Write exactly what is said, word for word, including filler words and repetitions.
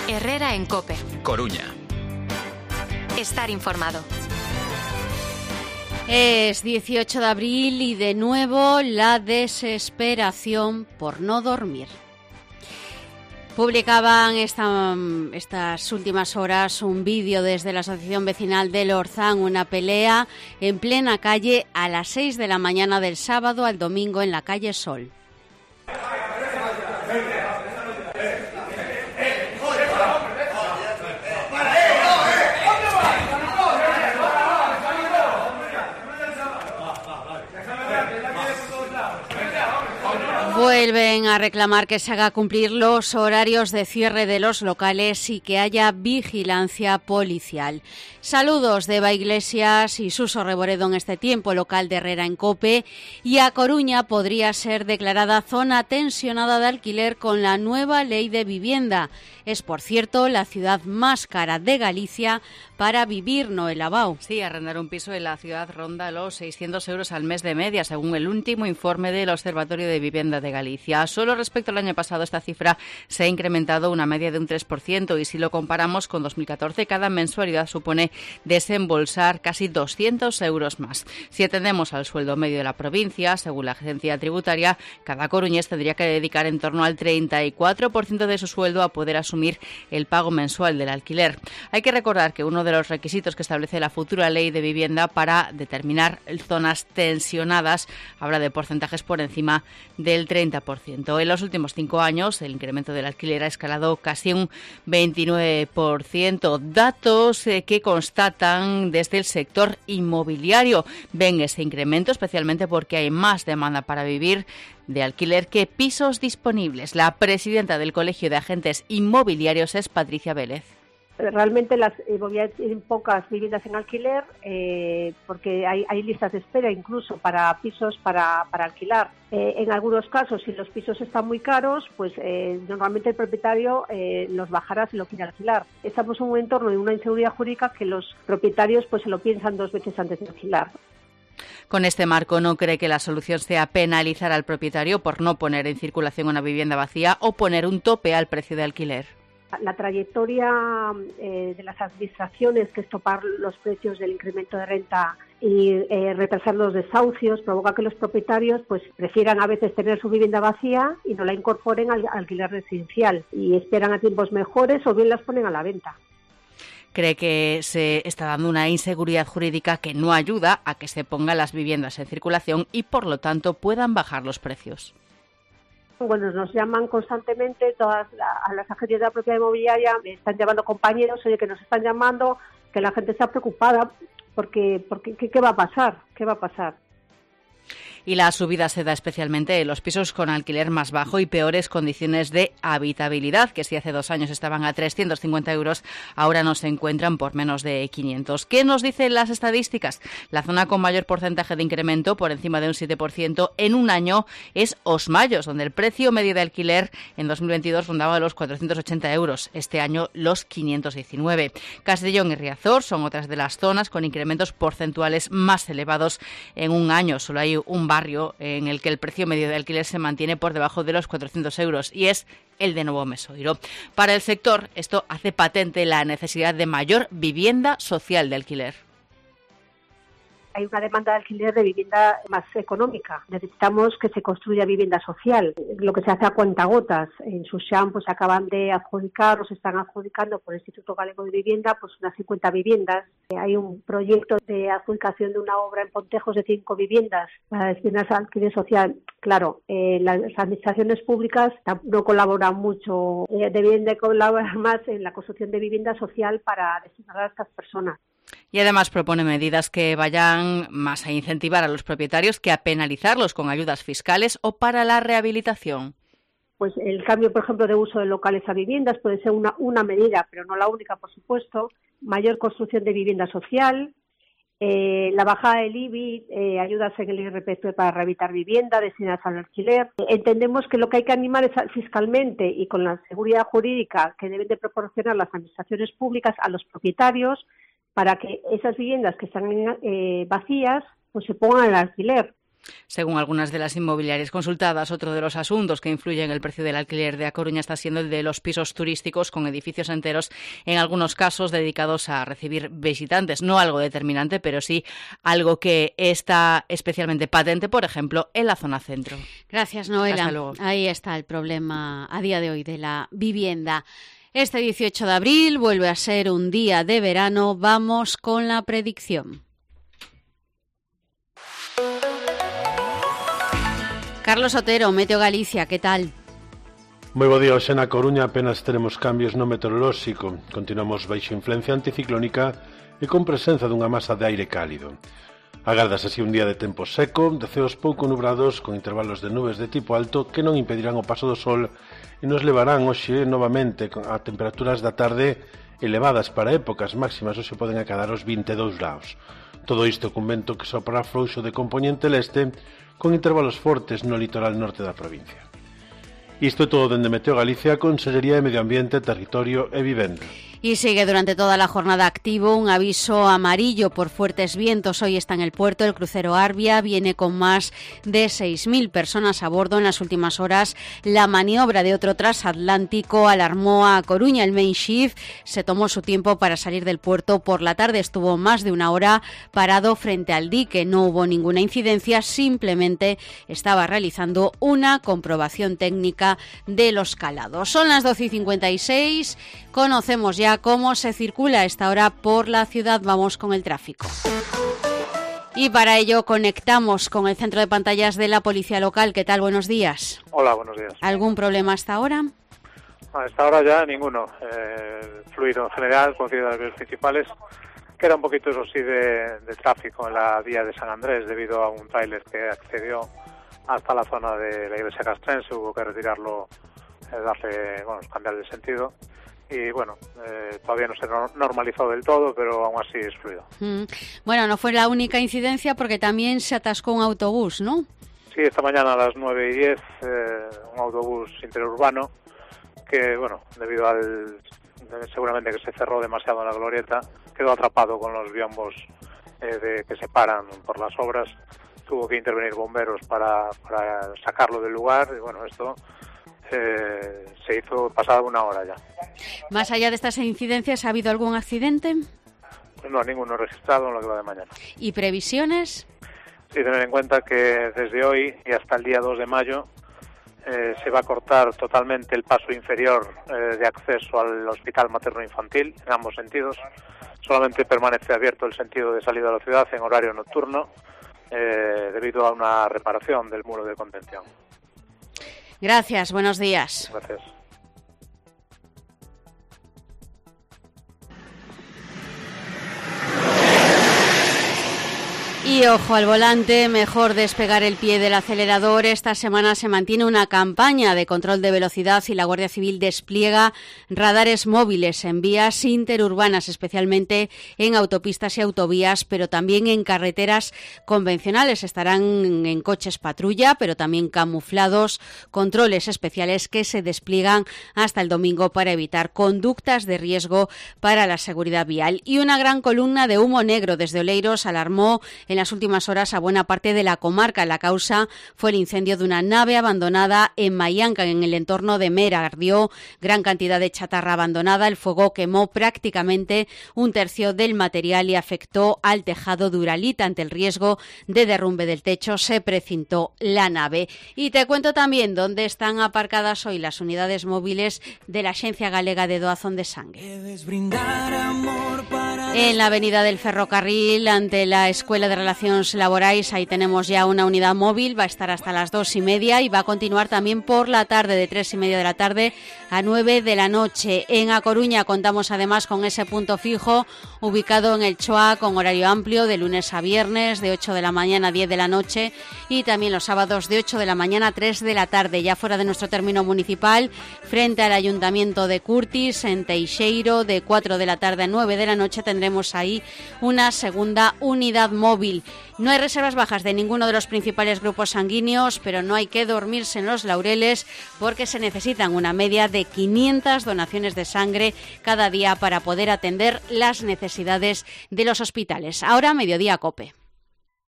Herrera en COPE. Coruña. Estar informado. Es dieciocho de abril y de nuevo la desesperación por no dormir. Publicaban esta, estas últimas horas un vídeo desde la Asociación Vecinal del Orzán, una pelea en plena calle a las seis de la mañana del sábado al domingo en la calle Sol. Vuelven a reclamar que se haga cumplir los horarios de cierre de los locales y que haya vigilancia policial. Saludos de Eva Iglesias y Suso Reboredo en este tiempo local de Herrera en COPE. Y A Coruña podría ser declarada zona tensionada de alquiler con la nueva ley de vivienda. Es, por cierto, la ciudad más cara de Galicia para vivir, Noel Abao. Sí, arrendar un piso en la ciudad ronda los seiscientos euros al mes de media, según el último informe del Observatorio de Vivienda de Galicia. Solo respecto al año pasado, esta cifra se ha incrementado una media de un tres por ciento y si lo comparamos con dos mil catorce, cada mensualidad supone desembolsar casi doscientos euros más. Si atendemos al sueldo medio de la provincia, según la agencia tributaria, cada coruñés tendría que dedicar en torno al treinta y cuatro por ciento de su sueldo a poder asumir el pago mensual del alquiler. Hay que recordar que uno de los requisitos que establece la futura ley de vivienda para determinar zonas tensionadas habla de porcentajes por encima del treinta por ciento. En los últimos cinco años, el incremento del alquiler ha escalado casi un veintinueve por ciento. Datos eh, que constatan desde el sector inmobiliario. Ven ese incremento especialmente porque hay más demanda para vivir de alquiler que pisos disponibles. La presidenta del Colegio de Agentes Inmobiliarios es Patricia Vélez. Realmente las hay pocas viviendas en alquiler eh, porque hay, hay listas de espera incluso para pisos para, para alquilar. Eh, en algunos casos, si los pisos están muy caros, pues eh, normalmente el propietario eh, los bajará si lo quiere alquilar. Estamos en un entorno de una inseguridad jurídica que los propietarios pues se lo piensan dos veces antes de alquilar. Con este marco, ¿no cree que la solución sea penalizar al propietario por no poner en circulación una vivienda vacía o poner un tope al precio de alquiler? La trayectoria eh, de las administraciones, que es topar los precios del incremento de renta y eh, retrasar los desahucios, provoca que los propietarios pues prefieran a veces tener su vivienda vacía y no la incorporen al alquiler residencial y esperan a tiempos mejores o bien las ponen a la venta. Cree que se está dando una inseguridad jurídica que no ayuda a que se pongan las viviendas en circulación y, por lo tanto, puedan bajar los precios. Bueno, nos llaman constantemente todas la, a las agencias de la propiedad inmobiliaria, me están llamando compañeros, oye, que nos están llamando, que la gente está preocupada porque, porque ¿qué, qué va a pasar? ¿Qué va a pasar? Y la subida se da especialmente en los pisos con alquiler más bajo y peores condiciones de habitabilidad, que si hace dos años estaban a trescientos cincuenta euros, ahora no se encuentran por menos de quinientos. ¿Qué nos dicen las estadísticas? La zona con mayor porcentaje de incremento, por encima de un siete por ciento en un año, es Os Mayos, donde el precio medio de alquiler en dos mil veintidós rondaba los cuatrocientos ochenta euros, este año los quinientos diecinueve. Castellón y Riazor son otras de las zonas con incrementos porcentuales más elevados en un año. Solo hay un barrio en el que el precio medio de alquiler se mantiene por debajo de los cuatrocientos euros y es el de Novo Mesoiro. Para el sector, esto hace patente la necesidad de mayor vivienda social de alquiler. Hay una demanda de alquiler de vivienda más económica. Necesitamos que se construya vivienda social. Lo que se hace a cuentagotas. En Suxán pues acaban de adjudicar o se están adjudicando por el Instituto Galego de Vivienda pues unas cincuenta viviendas. Hay un proyecto de adjudicación de una obra en Pontejos de cinco viviendas para destinar al alquiler social. Claro, eh, las administraciones públicas no colaboran mucho. Eh, deben de colaborar más en la construcción de vivienda social para destinar a estas personas. Y además propone medidas que vayan más a incentivar a los propietarios que a penalizarlos con ayudas fiscales o para la rehabilitación. Pues el cambio, por ejemplo, de uso de locales a viviendas puede ser una, una medida, pero no la única, por supuesto. Mayor construcción de vivienda social, eh, la bajada del I B I, eh, ayudas en el I R P F para rehabilitar vivienda destinadas al alquiler. Entendemos que lo que hay que animar es fiscalmente y con la seguridad jurídica que deben de proporcionar las administraciones públicas a los propietarios para que esas viviendas que están eh, vacías pues se pongan al alquiler. Según algunas de las inmobiliarias consultadas, otro de los asuntos que influye en el precio del alquiler de A Coruña está siendo el de los pisos turísticos con edificios enteros, en algunos casos dedicados a recibir visitantes. No algo determinante, pero sí algo que está especialmente patente, por ejemplo, en la zona centro. Gracias, Noela. Hasta luego. Ahí está el problema a día de hoy de la vivienda. Este dieciocho de abril vuelve a ser un día de verano. Vamos con la predicción. Carlos Otero, Meteo Galicia, ¿qué tal? Moi bo día, hoxe na Coruña apenas teremos cambios no meteorolóxico. Continuamos baixo influencia anticiclónica e con presenza dunha masa de aire cálido. Agardas así un día de tempo seco, de ceos pouco nubrados, con intervalos de nubes de tipo alto que non impedirán o paso do sol e nos levarán hoxe novamente a temperaturas da tarde elevadas para épocas máximas. Hoxe poden acadar os vinte e dous graus. Todo isto cun vento que soprará frouxo de compoñente leste, con intervalos fortes no litoral norte da provincia. Isto é todo dende Meteo Galicia, Consellería de Medio Ambiente, Territorio e Vivenda. Y sigue durante toda la jornada activo un aviso amarillo por fuertes vientos. Hoy está en el puerto el crucero Arbia, viene con más de seis mil personas a bordo. En las últimas horas la maniobra de otro transatlántico alarmó a Coruña. El Main Shift se tomó su tiempo para salir del puerto por la tarde. Estuvo más de una hora parado frente al dique. No hubo ninguna incidencia, simplemente estaba realizando una comprobación técnica de los calados. Son las doce y cincuenta y seis, conocemos ya cómo se circula a esta hora por la ciudad. Vamos con el tráfico. Y para ello conectamos con el centro de pantallas de la Policía Local. ¿Qué tal? Buenos días. Hola, buenos días. ¿Algún problema hasta ahora? A esta hora ya ninguno. Eh, fluido en general, conocido de las vías principales. Queda un poquito, eso sí, de, de tráfico en la vía de San Andrés debido a un tráiler que accedió hasta la zona de la iglesia castrense. Hubo que retirarlo, eh, darle, bueno, cambiar de sentido. Y bueno, eh, todavía no se ha normalizado del todo, pero aún así es fluido. Mm. Bueno, no fue la única incidencia porque también se atascó un autobús, ¿no? Sí, esta mañana a las nueve y diez, eh, un autobús interurbano que, bueno, debido al... seguramente que se cerró demasiado en la glorieta, quedó atrapado con los biombos eh, de, que se paran por las obras. Tuvo que intervenir bomberos para, para sacarlo del lugar y bueno, esto... Eh, se hizo pasada una hora ya. Más allá de estas incidencias, ¿ha habido algún accidente? Pues no, ninguno registrado en lo que va de mañana. ¿Y previsiones? Sí, tener en cuenta que desde hoy y hasta el día dos de mayo eh, se va a cortar totalmente el paso inferior eh, de acceso al hospital materno-infantil en ambos sentidos. Solamente permanece abierto el sentido de salida a la ciudad en horario nocturno eh, debido a una reparación del muro de contención. Gracias, buenos días. Gracias. Y ojo al volante, mejor despegar el pie del acelerador. Esta semana se mantiene una campaña de control de velocidad y la Guardia Civil despliega radares móviles en vías interurbanas, especialmente en autopistas y autovías, pero también en carreteras convencionales. Estarán en coches patrulla, pero también camuflados, controles especiales que se despliegan hasta el domingo para evitar conductas de riesgo para la seguridad vial. Y una gran columna de humo negro desde Oleiros alarmó en las últimas horas a buena parte de la comarca. La causa fue el incendio de una nave abandonada en Mayanca, en el entorno de Mera. Ardió gran cantidad de chatarra abandonada. El fuego quemó prácticamente un tercio del material y afectó al tejado de Uralita. Ante el riesgo de derrumbe del techo, se precintó la nave. Y te cuento también dónde están aparcadas hoy las unidades móviles de la Axencia Galega de Doazón de Sangue. En la avenida del Ferrocarril, ante la Escuela de Relacións Laborais, ahí tenemos ya una unidad móvil, va a estar hasta las dos y media y va a continuar también por la tarde, de tres y media de la tarde a nueve de la noche. En A Coruña contamos además con ese punto fijo ubicado en el Choa, con horario amplio de lunes a viernes, de ocho de la mañana a diez de la noche, y también los sábados de ocho de la mañana a tres de la tarde. Ya fuera de nuestro término municipal, frente al Ayuntamiento de Curtis, en Teixeiro, de cuatro de la tarde a nueve de la noche, tendremos ahí una segunda unidad móvil. No hay reservas bajas de ninguno de los principales grupos sanguíneos, pero no hay que dormirse en los laureles porque se necesitan una media de quinientas donaciones de sangre cada día para poder atender las necesidades de los hospitales. Ahora, Mediodía COPE.